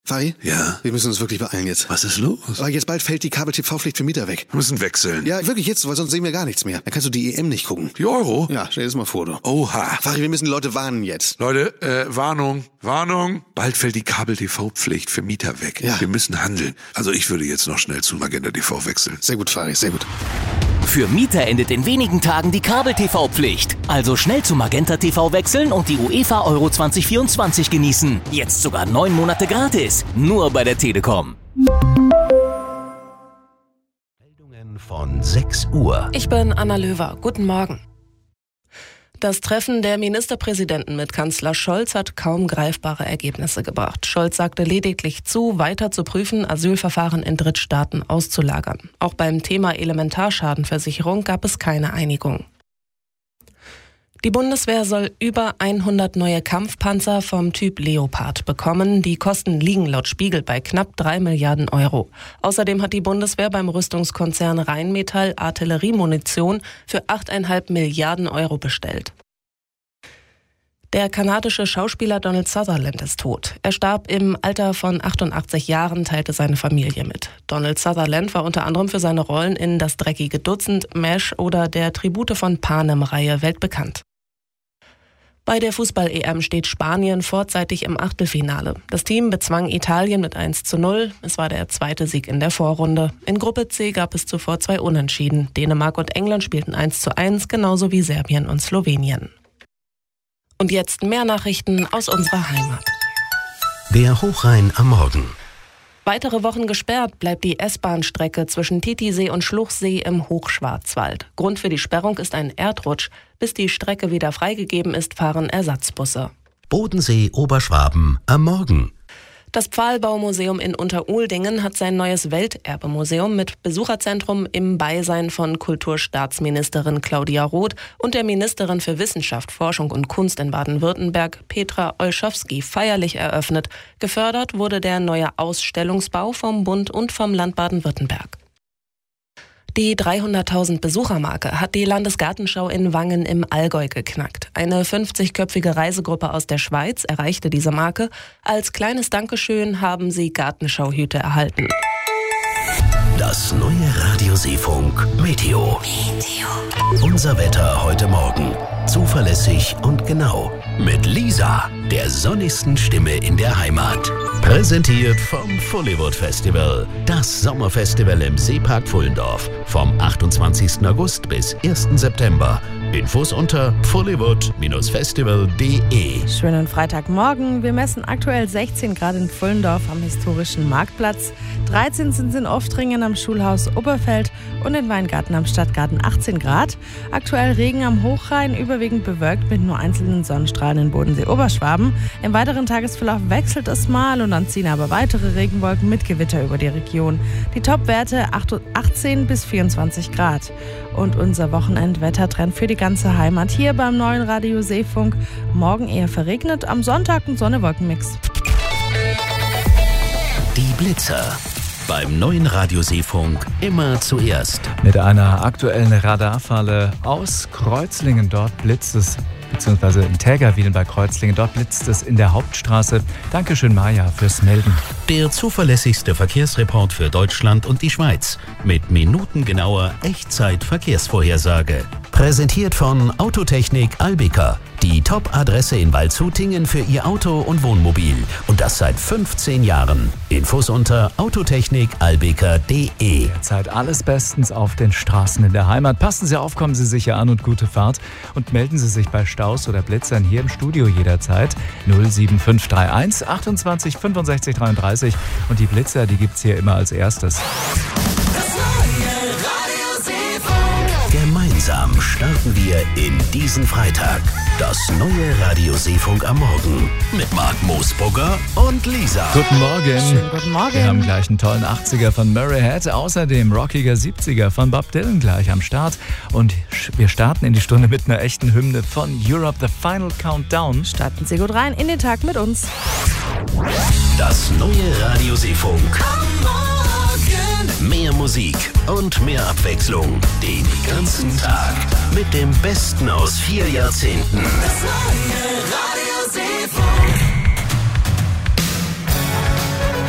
Fari? Ja? Wir müssen uns wirklich beeilen jetzt. Was ist los? Aber jetzt bald fällt die Kabel-TV-Pflicht für Mieter weg. Wir müssen wechseln. Ja, wirklich jetzt, weil sonst sehen wir gar nichts mehr. Dann kannst du die EM nicht gucken. Die Euro? Ja, stell dir das mal vor, du. Oha. Fari, wir müssen die Leute warnen jetzt. Leute, Warnung. Bald fällt die Kabel-TV-Pflicht für Mieter weg. Ja. Wir müssen handeln. Also ich würde jetzt noch schnell zu Magenta TV wechseln. Sehr gut, Fari, sehr gut. Für Mieter endet in wenigen Tagen die Kabel-TV-Pflicht. Also schnell zu Magenta TV wechseln und die UEFA Euro 2024 genießen. Jetzt sogar 9 Monate gratis. Nur bei der Telekom. Meldungen von 6 Uhr. Ich bin Anna Löwer. Guten Morgen. Das Treffen der Ministerpräsidenten mit Kanzler Scholz hat kaum greifbare Ergebnisse gebracht. Scholz sagte lediglich zu, weiter zu prüfen, Asylverfahren in Drittstaaten auszulagern. Auch beim Thema Elementarschadenversicherung gab es keine Einigung. Die Bundeswehr soll über 100 neue Kampfpanzer vom Typ Leopard bekommen. Die Kosten liegen laut Spiegel bei knapp 3 Milliarden Euro. Außerdem hat die Bundeswehr beim Rüstungskonzern Rheinmetall Artilleriemunition für 8,5 Milliarden Euro bestellt. Der kanadische Schauspieler Donald Sutherland ist tot. Er starb im Alter von 88 Jahren, teilte seine Familie mit. Donald Sutherland war unter anderem für seine Rollen in Das dreckige Dutzend, MASH oder der Tribute von Panem-Reihe weltbekannt. Bei der Fußball-EM steht Spanien vorzeitig im Achtelfinale. Das Team bezwang Italien mit 1:0. Es war der zweite Sieg in der Vorrunde. In Gruppe C gab es zuvor 2 Unentschieden. Dänemark und England spielten 1:1, genauso wie Serbien und Slowenien. Und jetzt mehr Nachrichten aus unserer Heimat. Der Hochrhein am Morgen. Weitere Wochen gesperrt bleibt die S-Bahn-Strecke zwischen Titisee und Schluchsee im Hochschwarzwald. Grund für die Sperrung ist ein Erdrutsch. Bis die Strecke wieder freigegeben ist, fahren Ersatzbusse. Bodensee Oberschwaben am Morgen. Das Pfahlbaumuseum in Unteruldingen hat sein neues Welterbemuseum mit Besucherzentrum im Beisein von Kulturstaatsministerin Claudia Roth und der Ministerin für Wissenschaft, Forschung und Kunst in Baden-Württemberg, Petra Olschowski, feierlich eröffnet. Gefördert wurde der neue Ausstellungsbau vom Bund und vom Land Baden-Württemberg. Die 300.000 Besuchermarke hat die Landesgartenschau in Wangen im Allgäu geknackt. Eine 50-köpfige Reisegruppe aus der Schweiz erreichte diese Marke. Als kleines Dankeschön haben sie Gartenschauhüte erhalten. Das neue Radioseefunk Meteo. Unser Wetter heute Morgen. Zuverlässig und genau. Mit Lisa, der sonnigsten Stimme in der Heimat. Präsentiert vom Fullywood Festival. Das Sommerfestival im Seepark Pfullendorf. Vom 28. August bis 1. September. Infos unter fullywood-festival.de. Schönen Freitagmorgen. Wir messen aktuell 16 Grad in Pfullendorf am historischen Marktplatz. 13 sind es in Oftringen am Schulhaus Oberfeld und in Weingarten am Stadtgarten 18 Grad. Aktuell Regen am Hochrhein, überwiegend bewölkt mit nur einzelnen Sonnenstrahlen in Bodensee-Oberschwaben. Im weiteren Tagesverlauf wechselt es mal und dann ziehen aber weitere Regenwolken mit Gewitter über die Region. Die Topwerte 18 bis 24 Grad. Und unser Wochenendwettertrend für die ganze Heimat hier beim neuen Radio Seefunk. Morgen eher verregnet, am Sonntag ein Sonne-Wolken-Mix. Die Blitzer. Beim neuen Radioseefunk immer zuerst. Mit einer aktuellen Radarfalle aus Kreuzlingen. Dort blitzt es, beziehungsweise in Tägerwilen bei Kreuzlingen. Dort blitzt es in der Hauptstraße. Dankeschön, Maja, fürs Melden. Der zuverlässigste Verkehrsreport für Deutschland und die Schweiz. Mit minutengenauer Echtzeit-Verkehrsvorhersage. Präsentiert von Autotechnik Albika. Die Top-Adresse in Waldshutingen für Ihr Auto und Wohnmobil. Und das seit 15 Jahren. Infos unter autotechnikalbika.de. Derzeit alles bestens auf den Straßen in der Heimat. Passen Sie auf, kommen Sie sicher an und gute Fahrt. Und melden Sie sich bei Staus oder Blitzern hier im Studio jederzeit. 07531 28 65 33. Und die Blitzer, die gibt's hier immer als erstes. Gemeinsam starten wir in diesen Freitag. Das neue Radio Seefunk am Morgen mit Marc Moosbrugger und Lisa. Guten Morgen. Schönen guten Morgen. Wir haben gleich einen tollen 80er von Murray Head, außerdem rockiger 70er von Bob Dylan gleich am Start. Und wir starten in die Stunde mit einer echten Hymne von Europe, The Final Countdown. Starten Sie gut rein in den Tag mit uns. Das neue Radio Seefunk. Mehr Musik und mehr Abwechslung. Den ganzen Tag. Mit dem Besten aus 4 Jahrzehnten. Das neue Radio Seefunk.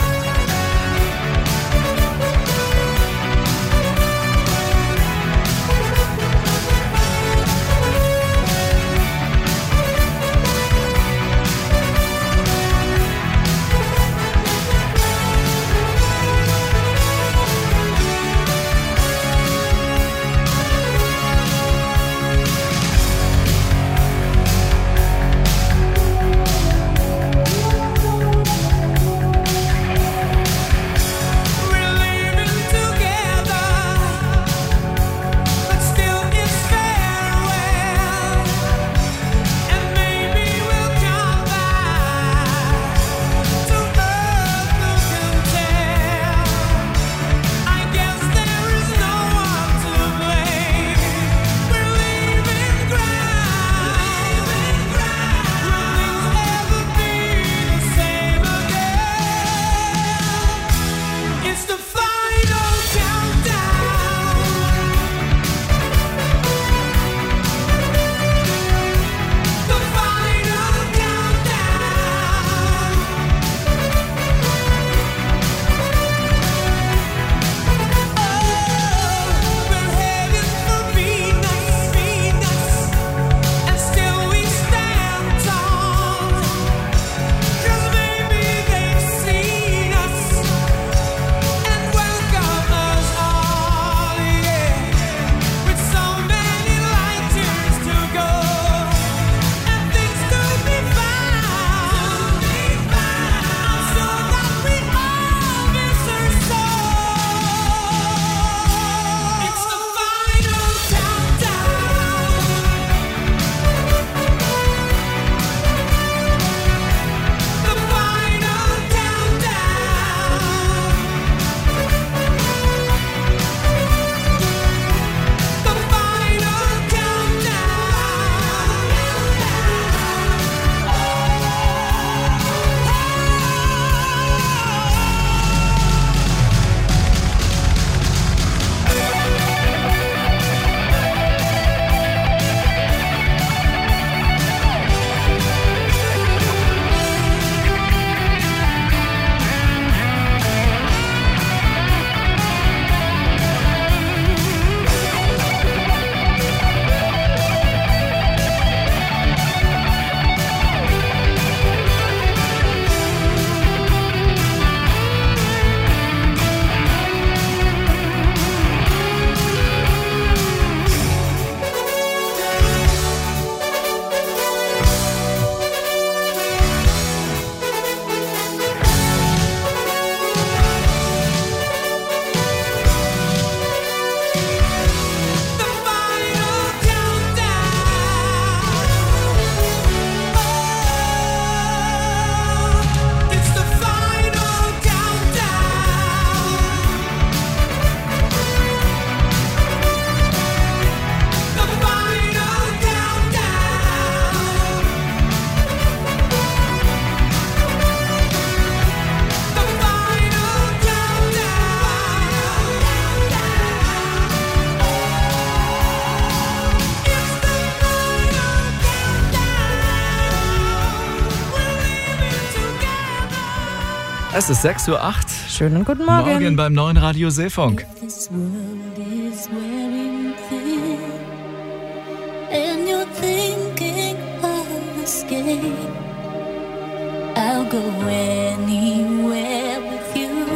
Es ist 6:08 Uhr. Schönen guten Morgen. Morgen beim neuen Radio Seefunk. This world is wearing thin, and you're thinking of escape. I'll go anywhere with you.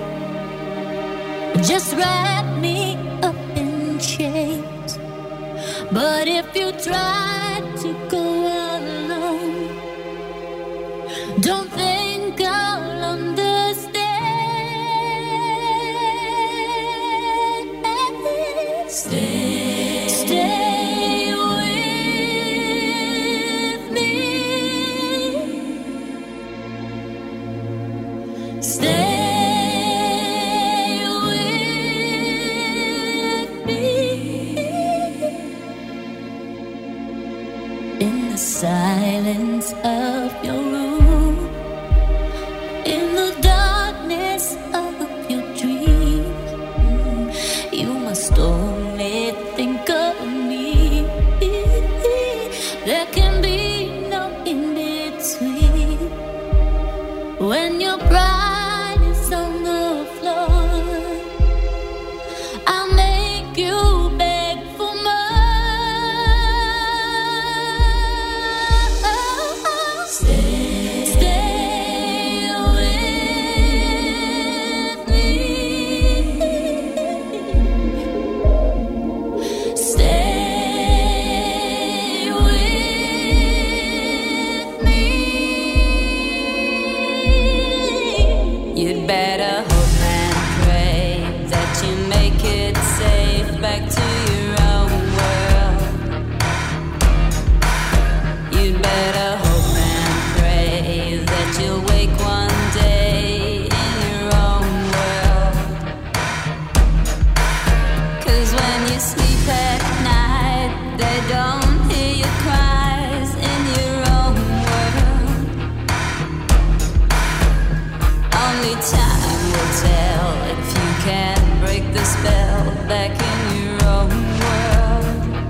Just wrap me up in chains. But if you try to go alone, don't think I'll understand. Stay with me. Stay with me. In the silence of your room, in the darkness of your dreams, you must only think of me. There can be no in between. When your pride is on the floor, I'll make you beg for more. Stay with me. Stay with me. You'd better hope and pray that you make it safe back to your own world. You'd better hope and pray that you'll wake one day in your own world. 'Cause when you sleep at night, they don't hear your cries in your own world. Only time will tell if you can break the spell back in your own world.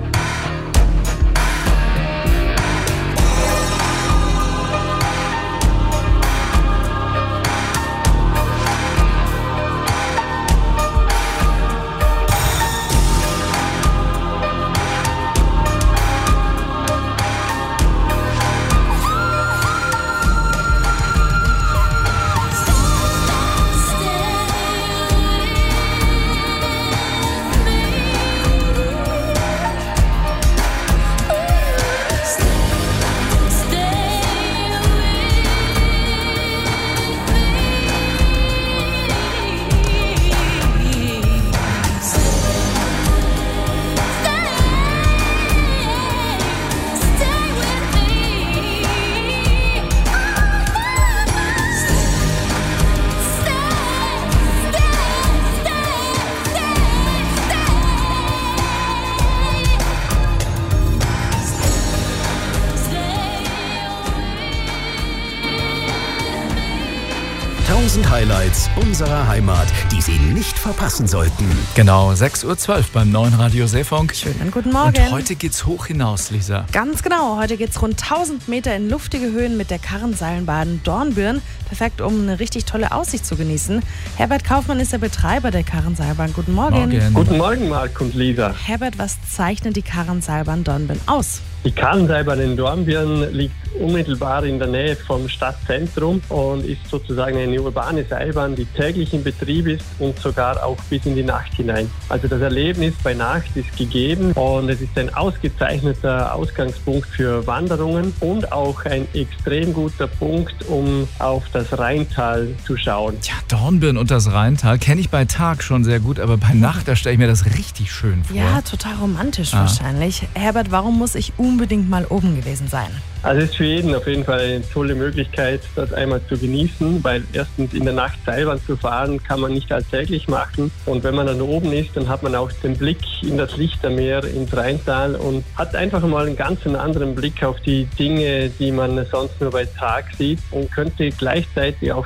1000 Highlights unserer Heimat, die Sie nicht verpassen sollten. Genau, 6:12 Uhr beim neuen Radio Seefunk. Schönen guten Morgen. Und heute geht's hoch hinaus, Lisa. Ganz genau, heute geht's rund 1000 Meter in luftige Höhen mit der Karrenseilbahn Dornbirn. Perfekt, um eine richtig tolle Aussicht zu genießen. Herbert Kaufmann ist der Betreiber der Karrenseilbahn. Guten Morgen. Guten Morgen, Marc und Lisa. Herbert, was zeichnet die Karrenseilbahn Dornbirn aus? Die Karrenseilbahn in Dornbirn liegt unmittelbar in der Nähe vom Stadtzentrum und ist sozusagen eine urbane Seilbahn, die täglich in Betrieb ist und sogar auch bis in die Nacht hinein. Also das Erlebnis bei Nacht ist gegeben und es ist ein ausgezeichneter Ausgangspunkt für Wanderungen und auch ein extrem guter Punkt, um auf das Rheintal zu schauen. Ja, Dornbirn und das Rheintal kenne ich bei Tag schon sehr gut, aber bei Nacht, da stelle ich mir das richtig schön vor. Ja, total romantisch wahrscheinlich. Herbert, warum muss ich unbedingt mal oben gewesen sein? Also es ist für jeden auf jeden Fall eine tolle Möglichkeit, das einmal zu genießen, weil erstens in der Nacht Seilbahn zu fahren kann man nicht alltäglich machen und wenn man dann oben ist, dann hat man auch den Blick in das Lichtermeer, ins Rheintal und hat einfach mal einen ganz anderen Blick auf die Dinge, die man sonst nur bei Tag sieht und könnte gleichzeitig auch den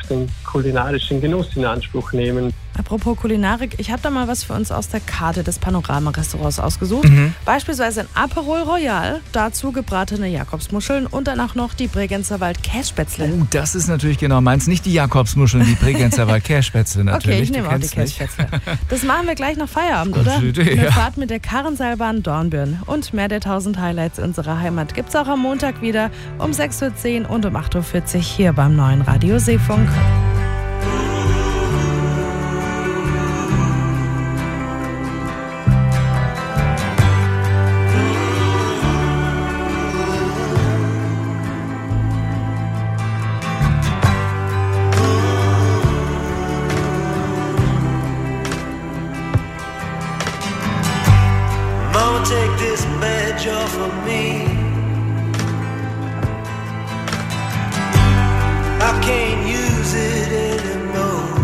kulinarischen Genuss in Anspruch nehmen. Apropos Kulinarik, ich habe da mal was für uns aus der Karte des Panorama-Restaurants ausgesucht. Beispielsweise ein Aperol Royal, dazu gebratene Jakobsmuscheln und dann auch noch die Bregenzer Wald-Kässpätzle. Oh, das ist natürlich genau meins. Nicht die Jakobsmuscheln, die Bregenzer Wald-Kässpätzle natürlich. Okay, ich nehme auch die Kässpätzle. Das machen wir gleich nach Feierabend, Gute oder? Idee, Eine ja. Fahrt mit der Karrenseilbahn Dornbirn und mehr der 1000 Highlights unserer Heimat gibt's auch am Montag wieder um 6.10 Uhr und um 8.40 Uhr hier beim neuen Radio Seefunk. Mama, take this badge off of me. I can't use it anymore.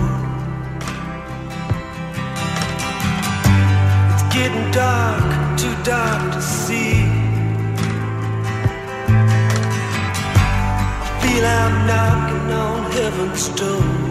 It's getting dark, too dark to see. I feel I'm knocking on heaven's door.